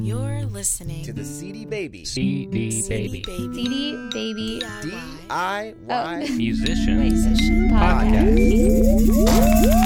You're listening to the CD Baby CD Baby DIY Musician Podcast.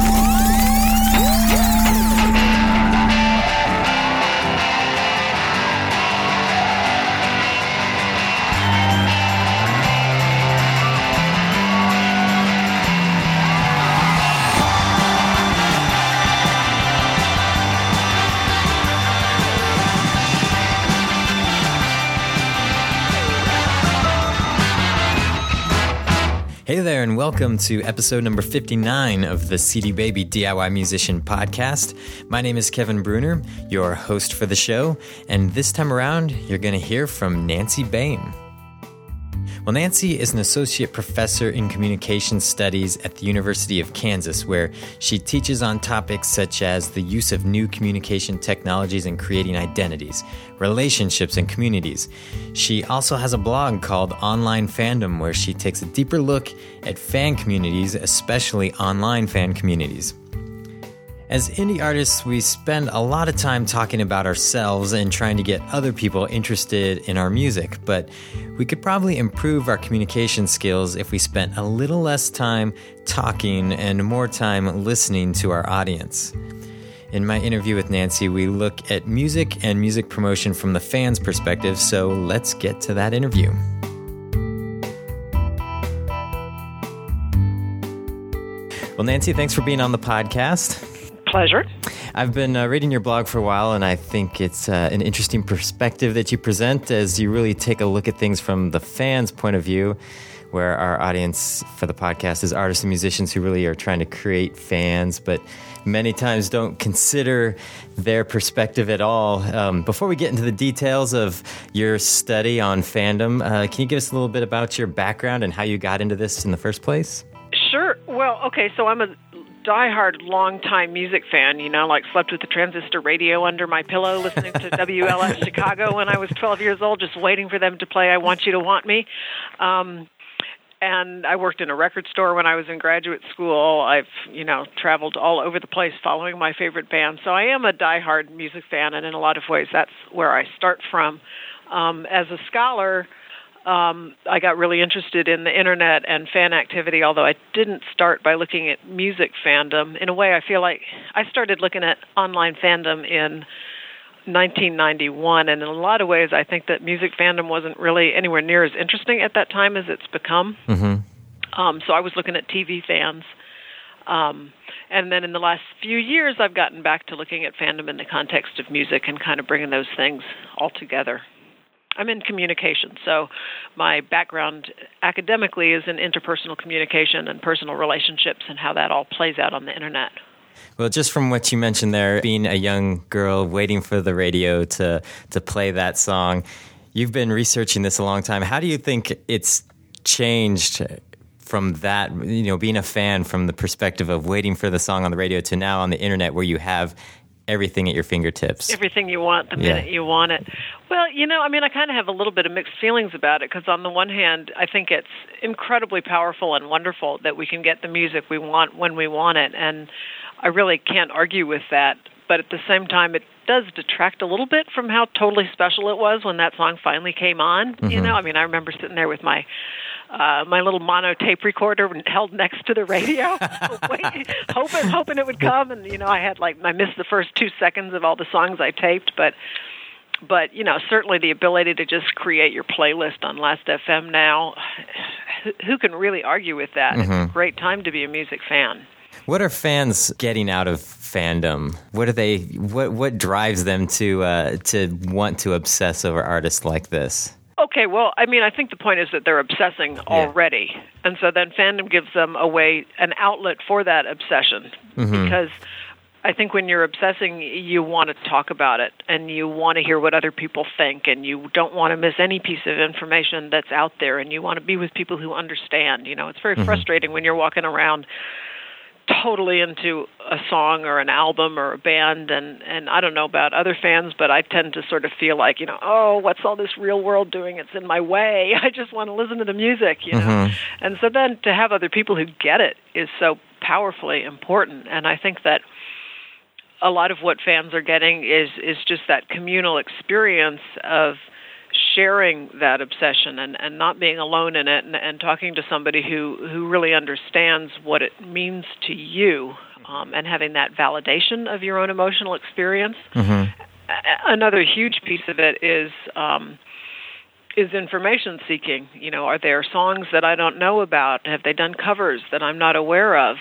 Hey there, and welcome to episode number 59 of the CD Baby DIY Musician Podcast. My name is Kevin Bruner, your host for the show, and this time around, you're going to hear from Nancy Baim. Well, Nancy is an associate professor in communication studies at the University of Kansas, where she teaches on topics such as the use of new communication technologies in creating identities, relationships, and communities. She also has a blog called Online Fandom, where she takes a deeper look at fan communities, especially online fan communities. As indie artists, we spend a lot of time talking about ourselves and trying to get other people interested in our music, but we could probably improve our communication skills if we spent a little less time talking and more time listening to our audience. In my interview with Nancy, we look at music and music promotion from the fans' perspective, so let's get to that interview. Well, Nancy, thanks for being on the podcast. Pleasure. I've been reading your blog for a while, and I think it's an interesting perspective that you present as you really take a look at things from the fans' point of view, where our audience for the podcast is artists and musicians who really are trying to create fans, but many times don't consider their perspective at all. Before we get into the details of your study on fandom, can you give us a little bit about your background and how you got into this in the first place? Sure. Well, okay, so I'm a diehard, long-time music fan, like slept with the transistor radio under my pillow, listening to WLS Chicago when I was 12 years old, just waiting for them to play I Want You to Want Me. And I worked in a record store when I was in graduate school. I've, traveled all over the place following my favorite band. So I am a diehard music fan, and in a lot of ways, that's where I start from. As a scholar, I got really interested in the internet and fan activity, although I didn't start by looking at music fandom. In a way, I feel like I started looking at online fandom in 1991, and in a lot of ways, I think that music fandom wasn't really anywhere near as interesting at that time as it's become. Mm-hmm. So I was looking at TV fans. And then in the last few years, I've gotten back to looking at fandom in the context of music and kind of bringing those things all together. I'm in communication, so my background academically is in interpersonal communication and personal relationships and how that all plays out on the internet. Well, just from what you mentioned there, being a young girl waiting for the radio to play that song, you've been researching this a long time. How do you think it's changed from that, being a fan from the perspective of waiting for the song on the radio to now on the internet where you have everything at your fingertips? Everything you want the minute you want it. Well, I kind of have a little bit of mixed feelings about it because on the one hand, I think it's incredibly powerful and wonderful that we can get the music we want when we want it, and I really can't argue with that. But at the same time, it does detract a little bit from how totally special it was when that song finally came on. Mm-hmm. I remember sitting there with my little mono tape recorder held next to the radio, hoping it would come. And, I missed the first 2 seconds of all the songs I taped. But certainly the ability to just create your playlist on Last.fm now, who can really argue with that? Mm-hmm. It's a great time to be a music fan. What are fans getting out of fandom? What drives them to want to obsess over artists like this? Okay, well, I think the point is that they're obsessing already. And so then fandom gives them an outlet for that obsession. Mm-hmm. Because I think when you're obsessing, you want to talk about it, and you want to hear what other people think, and you don't want to miss any piece of information that's out there, and you want to be with people who understand. It's very mm-hmm. frustrating when you're walking around totally into a song or an album or a band, and I don't know about other fans, but I tend to sort of feel like, what's all this real world doing? It's in my way. I just want to listen to the music, Mm-hmm. And so then to have other people who get it is so powerfully important, and I think that a lot of what fans are getting is just that communal experience of sharing that obsession and not being alone in it, and talking to somebody who really understands what it means to you, and having that validation of your own emotional experience. Another huge piece of it is information seeking. You know, are there songs that I don't know about? Have they done covers that I'm not aware of?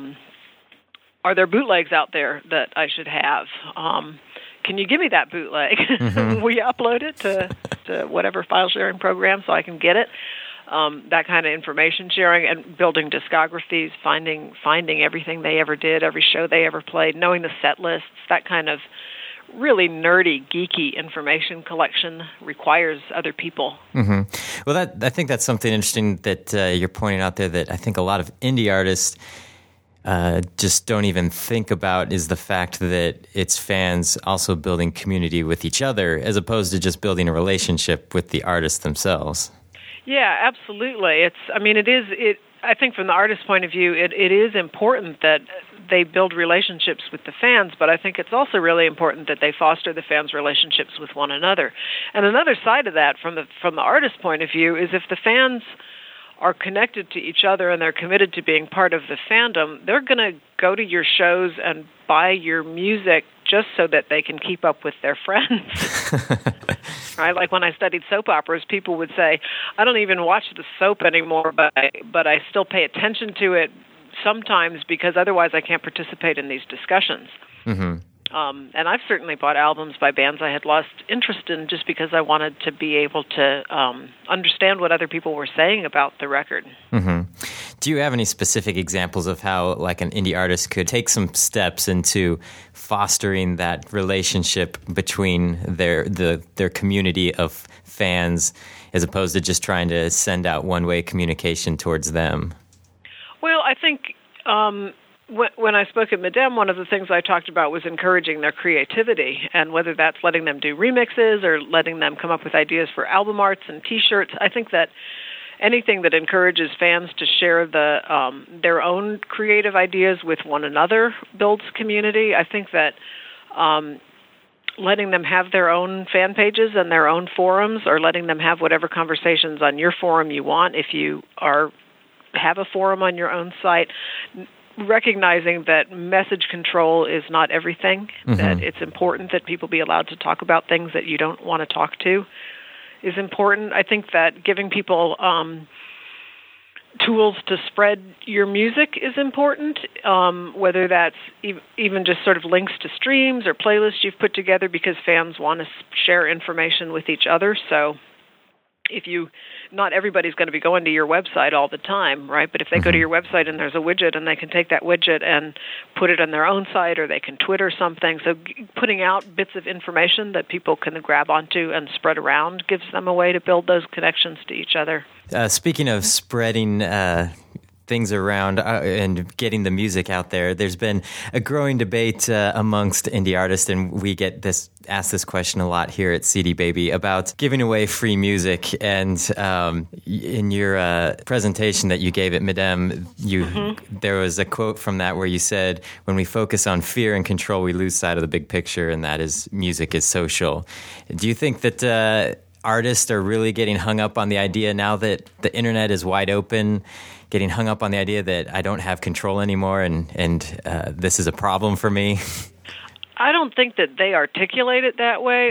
Are there bootlegs out there that I should have? Can you give me that bootleg? Will you upload it to whatever file sharing program so I can get it? That kind of information sharing, and building discographies, finding everything they ever did, every show they ever played, knowing the set lists, that kind of really nerdy, geeky information collection requires other people. Well, I think that's something interesting that you're pointing out there that I think a lot of indie artists just don't even think about, is the fact that it's fans also building community with each other as opposed to just building a relationship with the artists themselves. Yeah, absolutely. I think from the artist's point of view, it is important that they build relationships with the fans, but I think it's also really important that they foster the fans' relationships with one another. And another side of that, from the artist's point of view, is if the fans are connected to each other and they're committed to being part of the fandom, they're going to go to your shows and buy your music just so that they can keep up with their friends. Right? Like when I studied soap operas, people would say, I don't even watch the soap anymore, but I still pay attention to it sometimes because otherwise I can't participate in these discussions. And I've certainly bought albums by bands I had lost interest in just because I wanted to be able to understand what other people were saying about the record. Do you have any specific examples of how, like, an indie artist could take some steps into fostering that relationship between their community of fans as opposed to just trying to send out one-way communication towards them? Well, I think when I spoke at Madame, one of the things I talked about was encouraging their creativity, and whether that's letting them do remixes or letting them come up with ideas for album arts and T-shirts. I think that anything that encourages fans to share their own creative ideas with one another builds community. I think that letting them have their own fan pages and their own forums, or letting them have whatever conversations on your forum you want, if you have a forum on your own site, recognizing that message control is not everything, that it's important that people be allowed to talk about things that you don't want to talk to is important. I think that giving people tools to spread your music is important, whether that's even just sort of links to streams or playlists you've put together, because fans want to share information with each other. So not everybody's going to be going to your website all the time, right? But if they go to your website and there's a widget, and they can take that widget and put it on their own site, or they can Twitter something. So putting out bits of information that people can grab onto and spread around gives them a way to build those connections to each other. Speaking of spreading things around and getting the music out there, there's been a growing debate amongst indie artists, and we asked this question a lot here at CD Baby about giving away free music. And in your presentation that you gave at Madame, there was a quote from that where you said, "When we focus on fear and control, we lose sight of the big picture, and that is music is social." Do you think that artists are really getting hung up on the idea, now that the internet is wide open, getting hung up on the idea that I don't have control anymore, and this is a problem for me? I don't think that they articulate it that way.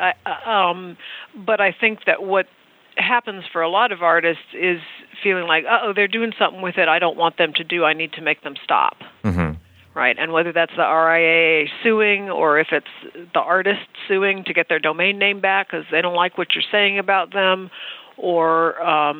But I think that what happens for a lot of artists is feeling like, they're doing something with it I don't want them to do. I need to make them stop. Right, and whether that's the RIAA suing, or if it's the artist suing to get their domain name back because they don't like what you're saying about them, or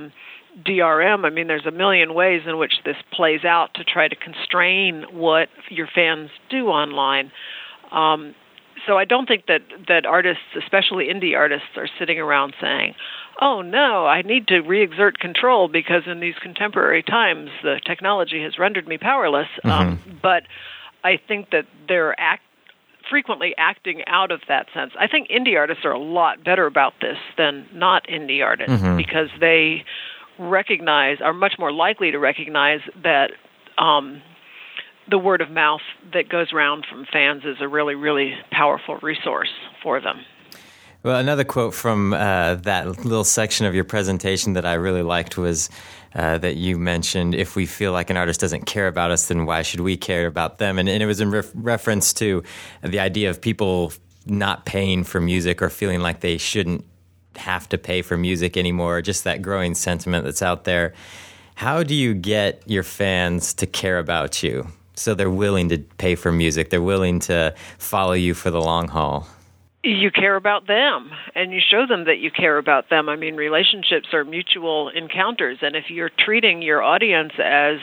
DRM. I mean, there's a million ways in which this plays out to try to constrain what your fans do online. So I don't think that artists, especially indie artists, are sitting around saying, oh, no, I need to re-exert control because in these contemporary times the technology has rendered me powerless. But I think that they're frequently acting out of that sense. I think indie artists are a lot better about this than not indie artists, because they are much more likely to recognize that the word of mouth that goes around from fans is a really, really powerful resource for them. Well, another quote from that little section of your presentation that I really liked was that you mentioned, if we feel like an artist doesn't care about us, then why should we care about them? And it was in reference to the idea of people not paying for music or feeling like they shouldn't have to pay for music anymore, just that growing sentiment that's out there. How do you get your fans to care about you so they're willing to pay for music, they're willing to follow you for the long haul? You care about them, and you show them that you care about them. I mean, relationships are mutual encounters, and if you're treating your audience as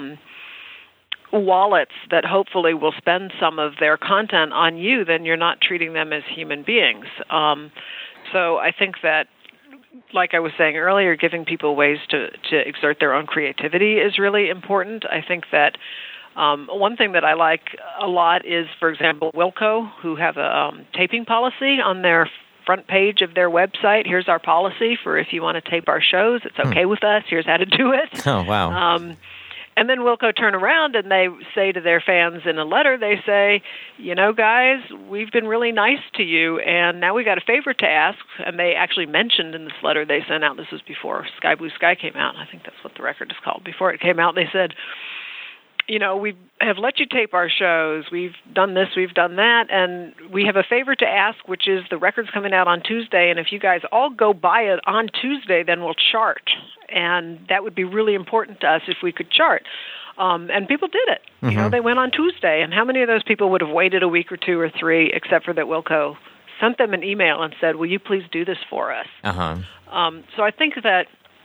wallets that hopefully will spend some of their content on you, then you're not treating them as human beings. So I think that, like I was saying earlier, giving people ways to exert their own creativity is really important. I think that one thing that I like a lot is, for example, Wilco, who have a taping policy on their front page of their website. Here's our policy for if you want to tape our shows. It's okay with us. Here's how to do it. Oh, wow. And then Wilco turn around and they say to their fans in a letter, they say, you know, guys, we've been really nice to you, and now we got a favor to ask. And they actually mentioned in this letter they sent out, this was before Sky Blue Sky came out, I think that's what the record is called. Before it came out, they said, you know, we have let you tape our shows. We've done this, we've done that, and we have a favor to ask, which is the record's coming out on Tuesday, and if you guys all go buy it on Tuesday, then we'll chart. And that would be really important to us if we could chart. And people did it. Mm-hmm. You know, they went on Tuesday, and how many of those people would have waited a week or two or three, except for that Wilco sent them an email and said, will you please do this for us? So I think that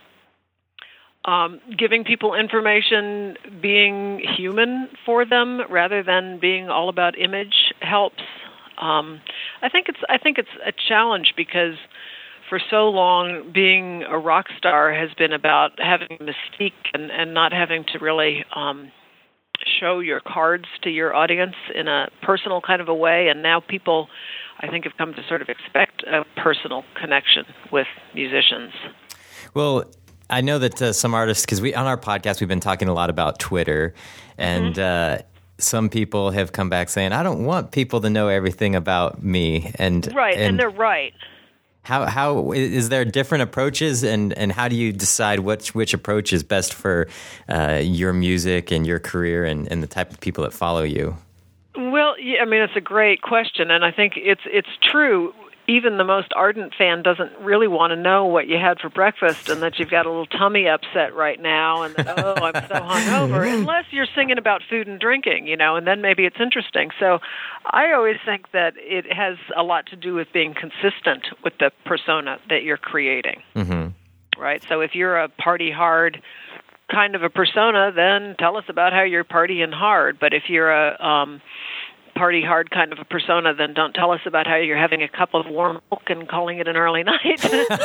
giving people information, being human for them rather than being all about image helps. I think it's a challenge because for so long being a rock star has been about having mystique and not having to really show your cards to your audience in a personal kind of a way. And now people, I think, have come to sort of expect a personal connection with musicians. Well, I know that some artists, because on our podcast, we've been talking a lot about Twitter, and some people have come back saying, I don't want people to know everything about me. And they're right. How is there different approaches, and how do you decide which approach is best for your music and your career and the type of people that follow you? Well, yeah, I mean, it's a great question, and I think it's true. Even the most ardent fan doesn't really want to know what you had for breakfast and that you've got a little tummy upset right now and that, oh, I'm so hungover, unless you're singing about food and drinking, you know, and then maybe it's interesting. So I always think that it has a lot to do with being consistent with the persona that you're creating, right? So if you're a party hard kind of a persona, then tell us about how you're partying hard. But if you're a party hard kind of a persona, then don't tell us about how you're having a cup of warm milk and calling it an early night.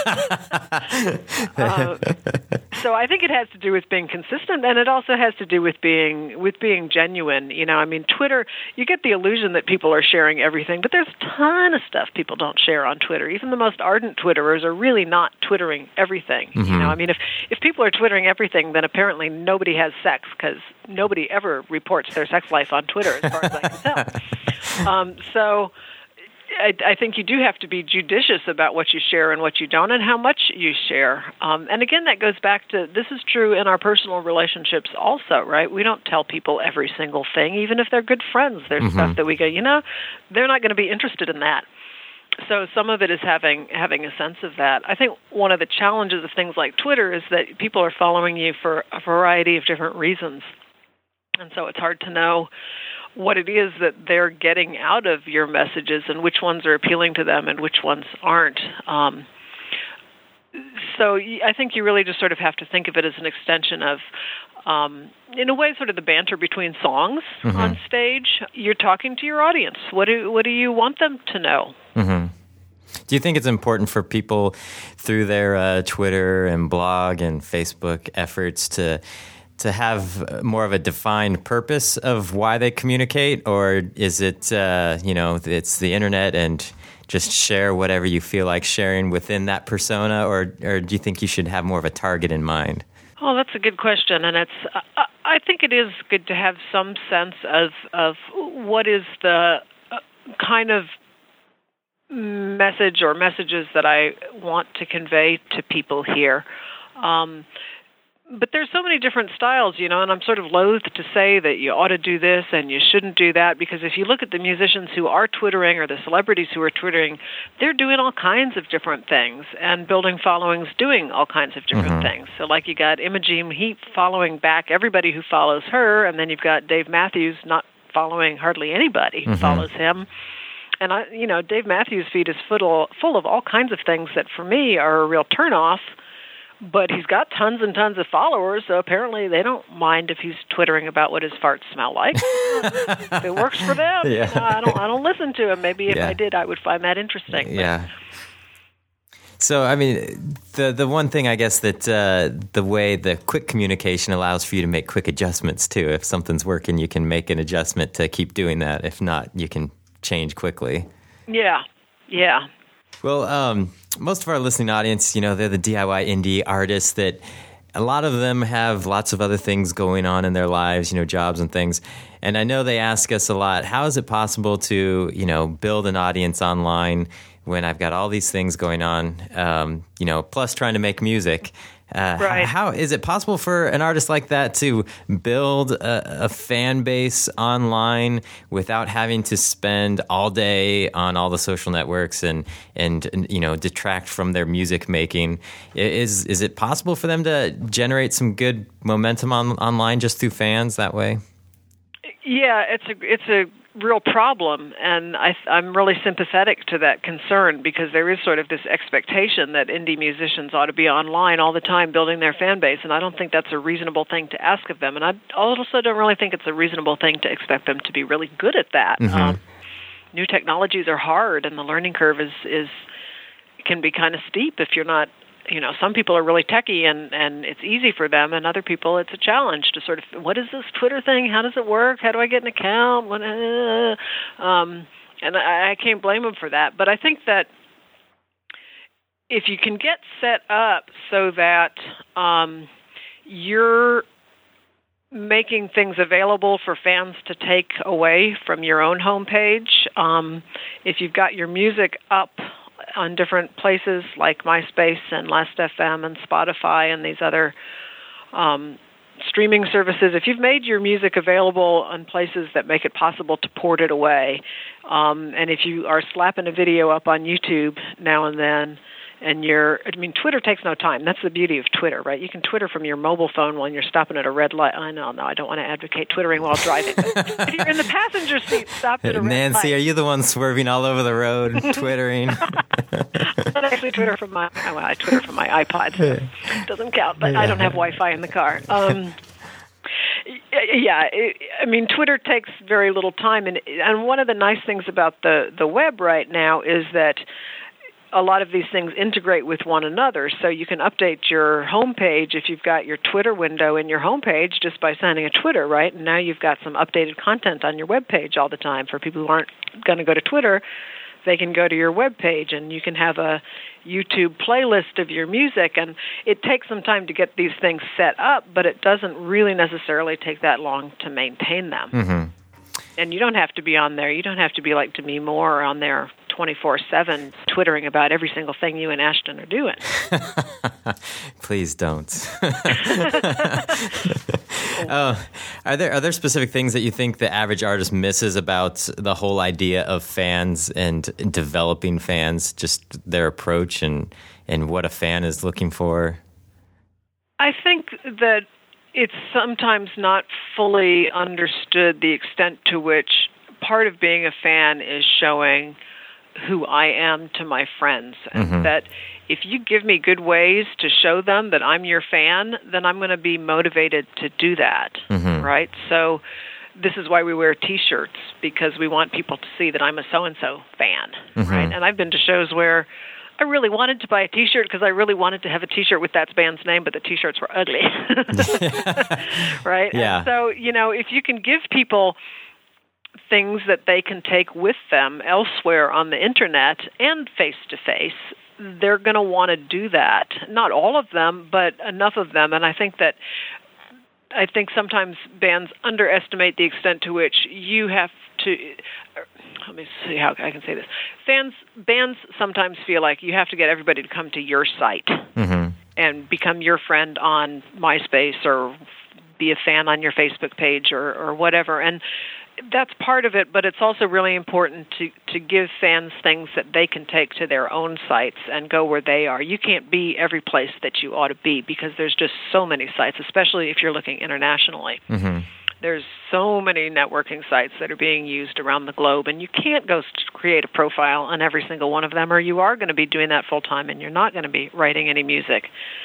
So I think it has to do with being consistent, and it also has to do with being genuine. You know, I mean, Twitter, you get the illusion that people are sharing everything, but there's a ton of stuff people don't share on Twitter. Even the most ardent Twitterers are really not twittering everything. You know, I mean, if people are twittering everything, then apparently nobody has sex, because nobody ever reports their sex life on Twitter, as far as I can tell. So I think you do have to be judicious about what you share and what you don't and how much you share. And again, that goes back to, this is true in our personal relationships also, right? We don't tell people every single thing, even if they're good friends. There's stuff that we go, you know, they're not going to be interested in that. So some of it is having a sense of that. I think one of the challenges of things like Twitter is that people are following you for a variety of different reasons. And so it's hard to know what it is that they're getting out of your messages and which ones are appealing to them and which ones aren't. So I think you really just sort of have to think of it as an extension of, in a way, sort of the banter between songs on stage. You're talking to your audience. What do you want them to know? Do you think it's important for people through their Twitter and blog and Facebook efforts to have more of a defined purpose of why they communicate, or is it, it's the internet and just share whatever you feel like sharing within that persona, or do you think you should have more of a target in mind? Oh, that's a good question, and I think it is good to have some sense of what is the kind of message or messages that I want to convey to people here. But there's so many different styles, and I'm sort of loath to say that you ought to do this and you shouldn't do that, because if you look at the musicians who are Twittering or the celebrities who are Twittering, they're doing all kinds of different things and building followings doing all kinds of different things. So like you got Imogen Heap following back everybody who follows her, and then you've got Dave Matthews not following hardly anybody who follows him. And Dave Matthews' feed is full of all kinds of things that for me are a real turnoff. But he's got tons and tons of followers, so apparently they don't mind if he's twittering about what his farts smell like. If it works for them, I don't listen to him. Maybe if I did, I would find that interesting. Yeah. So, I mean, the one thing I guess that the way the quick communication allows for you to make quick adjustments too. If something's working, you can make an adjustment to keep doing that. If not, you can change quickly. Yeah. Well, most of our listening audience, they're the DIY indie artists that a lot of them have lots of other things going on in their lives, jobs and things. And I know they ask us a lot, how is it possible to, build an audience online when I've got all these things going on, plus trying to make music? Right. How is it possible for an artist like that to build a fan base online without having to spend all day on all the social networks and detract from their music making? Is it possible for them to generate some good momentum online just through fans that way? Yeah, it's a real problem, and I'm really sympathetic to that concern, because there is sort of this expectation that indie musicians ought to be online all the time building their fan base, and I don't think that's a reasonable thing to ask of them, and I also don't really think it's a reasonable thing to expect them to be really good at that. New technologies are hard, and the learning curve can be kind of steep if you're not. Some people are really techie and it's easy for them, and other people it's a challenge to sort of, what is this Twitter thing? How does it work? How do I get an account? And I can't blame them for that. But I think that if you can get set up so that you're making things available for fans to take away from your own homepage, if you've got your music up on different places like MySpace and Last.fm and Spotify and these other streaming services, if you've made your music available on places that make it possible to port it away, and if you are slapping a video up on YouTube now and then, and Twitter takes no time. That's the beauty of Twitter, right? You can Twitter from your mobile phone when you're stopping at a red light. I don't want to advocate Twittering while driving. But if you're in the passenger seat, stopped at a red light. Nancy, are you the one swerving all over the road, Twittering? I don't actually Twitter from my iPod, so it doesn't count. But I don't have Wi-Fi in the car. Twitter takes very little time, and one of the nice things about the web right now is that a lot of these things integrate with one another, so you can update your homepage if you've got your Twitter window in your homepage just by sending a Twitter, right? And now you've got some updated content on your webpage all the time. For people who aren't going to go to Twitter, they can go to your webpage, and you can have a YouTube playlist of your music. And it takes some time to get these things set up, but it doesn't really necessarily take that long to maintain them. Mm-hmm. And you don't have to be on there. You don't have to be like Demi Moore on there 24/7 Twittering about every single thing you and Ashton are doing. Please don't. Are there specific things that you think the average artist misses about the whole idea of fans and developing fans, just their approach and what a fan is looking for? I think that it's sometimes not fully understood the extent to which part of being a fan is showing who I am to my friends, and that if you give me good ways to show them that I'm your fan, then I'm going to be motivated to do that, right? So this is why we wear T-shirts, because we want people to see that I'm a so-and-so fan, right? And I've been to shows where I really wanted to buy a T-shirt because I really wanted to have a T-shirt with that band's name, but the T-shirts were ugly, right? Yeah. And so, if you can give people things that they can take with them elsewhere on the internet and face-to-face, they're going to want to do that. Not all of them, but enough of them. And I think sometimes bands underestimate the extent to which you have to. Let me see how I can say this. Bands sometimes feel like you have to get everybody to come to your site and become your friend on MySpace or be a fan on your Facebook page or whatever. And that's part of it, but it's also really important to give fans things that they can take to their own sites and go where they are. You can't be every place that you ought to be because there's just so many sites, especially if you're looking internationally. There's so many networking sites that are being used around the globe, and you can't go create a profile on every single one of them, or you are going to be doing that full time, and you're not going to be writing any music.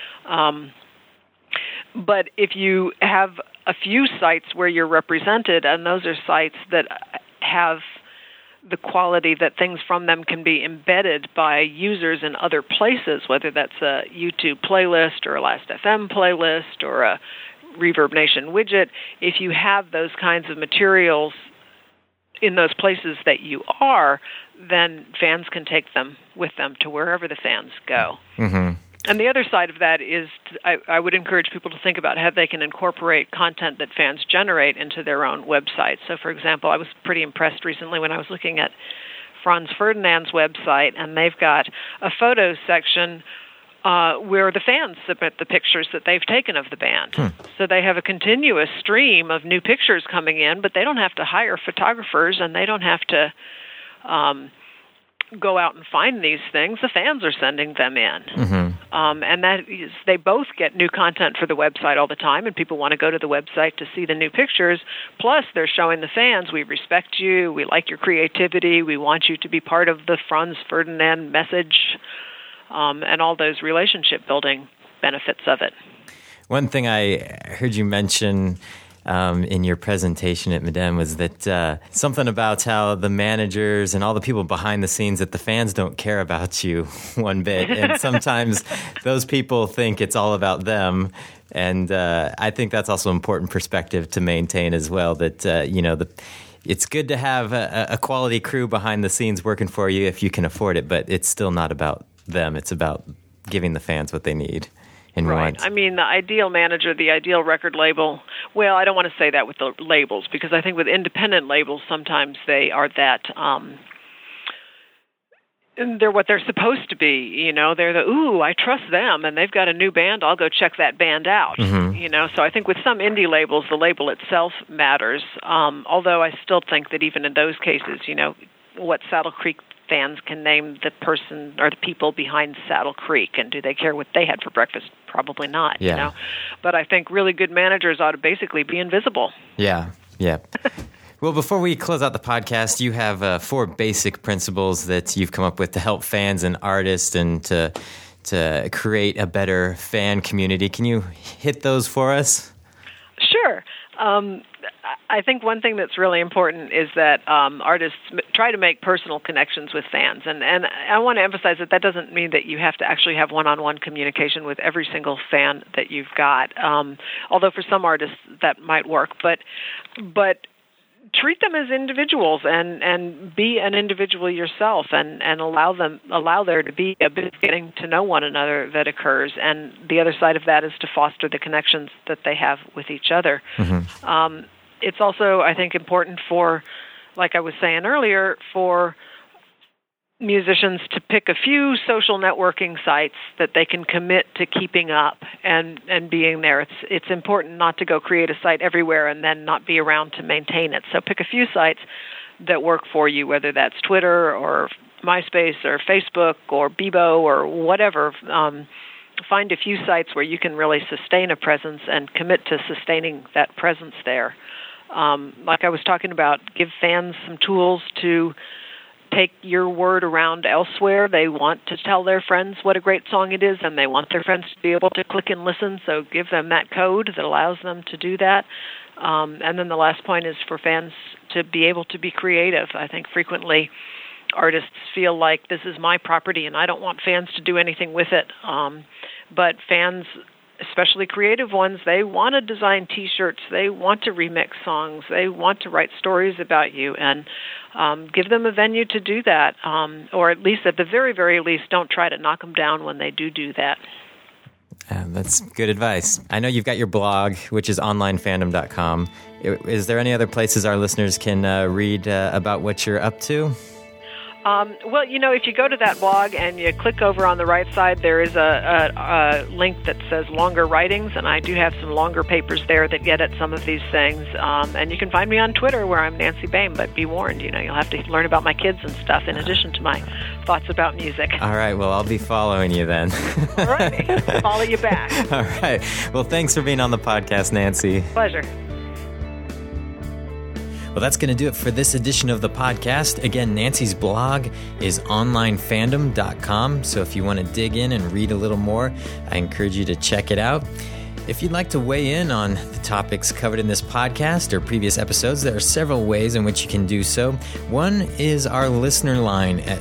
But if you have a few sites where you're represented, and those are sites that have the quality that things from them can be embedded by users in other places, whether that's a YouTube playlist or a Last.fm playlist or a Reverb Nation widget, if you have those kinds of materials in those places that you are, then fans can take them with them to wherever the fans go. And the other side of that is I would encourage people to think about how they can incorporate content that fans generate into their own website. So, for example, I was pretty impressed recently when I was looking at Franz Ferdinand's website, and they've got a photo section where the fans submit the pictures that they've taken of the band. So they have a continuous stream of new pictures coming in, but they don't have to hire photographers, and they don't have to go out and find these things. The fans are sending them in. And that is, they both get new content for the website all the time, and people want to go to the website to see the new pictures. Plus, they're showing the fans, we respect you, we like your creativity, we want you to be part of the Franz Ferdinand message, and all those relationship-building benefits of it. One thing I heard you mention in your presentation at Madame was that something about how the managers and all the people behind the scenes, that the fans don't care about you one bit. And sometimes those people think it's all about them. And I think that's also an important perspective to maintain as well, that, it's good to have a quality crew behind the scenes working for you if you can afford it, but it's still not about them. It's about giving the fans what they need. Right. I mean, the ideal manager, the ideal record label, well, I don't want to say that with the labels, because I think with independent labels, sometimes they are that, they're what they're supposed to be, they're I trust them, and they've got a new band, I'll go check that band out, so I think with some indie labels, the label itself matters, although I still think that even in those cases, what Saddle Creek fans can name the person or the people behind Saddle Creek, and do they care what they had for breakfast? Probably not, But I think really good managers ought to basically be invisible. Yeah. Well, before we close out the podcast, you have 4 basic principles that you've come up with to help fans and artists and to create a better fan community. Can you hit those for us? Sure. I think one thing that's really important is that artists try to make personal connections with fans. And I want to emphasize that doesn't mean that you have to actually have one-on-one communication with every single fan that you've got, although for some artists that might work. But treat them as individuals and be an individual yourself and allow there to be a bit of getting to know one another that occurs. And the other side of that is to foster the connections that they have with each other. It's also, I think, important for, like I was saying earlier, for musicians to pick a few social networking sites that they can commit to keeping up and being there. It's important not to go create a site everywhere and then not be around to maintain it. So pick a few sites that work for you, whether that's Twitter or MySpace or Facebook or Bebo or whatever. Find a few sites where you can really sustain a presence and commit to sustaining that presence there. Like I was talking about, give fans some tools to take your word around elsewhere. They want to tell their friends what a great song it is, and they want their friends to be able to click and listen, so give them that code that allows them to do that. And then the last point is for fans to be able to be creative. I think frequently artists feel like this is my property and I don't want fans to do anything with it. But fans, especially creative ones, they want to design T-shirts, they want to remix songs, they want to write stories about you, and give them a venue to do that, or at least, at the very, very least, don't try to knock them down when they do that. That's good advice. I know you've got your blog, which is onlinefandom.com. Is there any other places our listeners can read about what you're up to? Well, if you go to that blog and you click over on the right side, there is a link that says longer writings, and I do have some longer papers there that get at some of these things. And you can find me on Twitter, where I'm Nancy Baim, but be warned, you'll have to learn about my kids and stuff in addition to my thoughts about music. All right, well, I'll be following you then. All righty, follow you back. All right, well, thanks for being on the podcast, Nancy. Pleasure. Well, that's going to do it for this edition of the podcast. Again, Nancy's blog is onlinefandom.com, so if you want to dig in and read a little more, I encourage you to check it out. If you'd like to weigh in on the topics covered in this podcast or previous episodes, there are several ways in which you can do so. One is our listener line at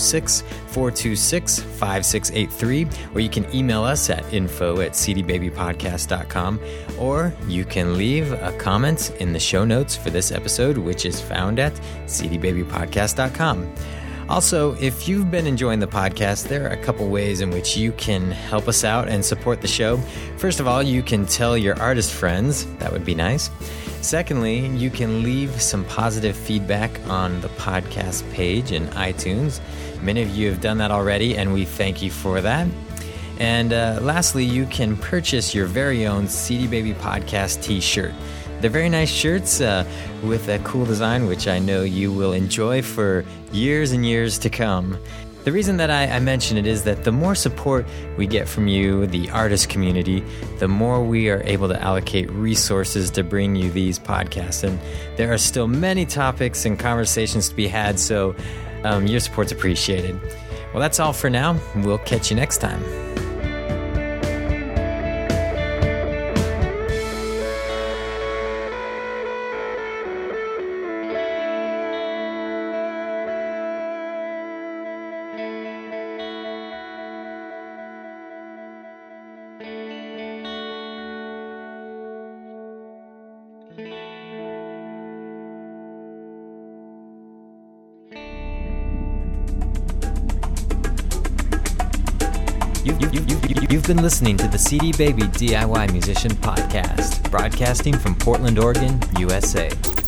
206-426-5683, or you can email us at info@cdbabypodcast.com, or you can leave a comment in the show notes for this episode, which is found at cdbabypodcast.com. Also, if you've been enjoying the podcast, there are a couple ways in which you can help us out and support the show. First of all, you can tell your artist friends. That would be nice. Secondly, you can leave some positive feedback on the podcast page in iTunes. Many of you have done that already, and we thank you for that. And lastly, you can purchase your very own CD Baby Podcast t-shirt. They're very nice shirts with a cool design, which I know you will enjoy for years and years to come. The reason that I mention it is that the more support we get from you, the artist community, the more we are able to allocate resources to bring you these podcasts. And there are still many topics and conversations to be had, so your support's appreciated. Well, that's all for now. We'll catch you next time. You've been listening to the CD Baby DIY Musician Podcast, broadcasting from Portland, Oregon, USA.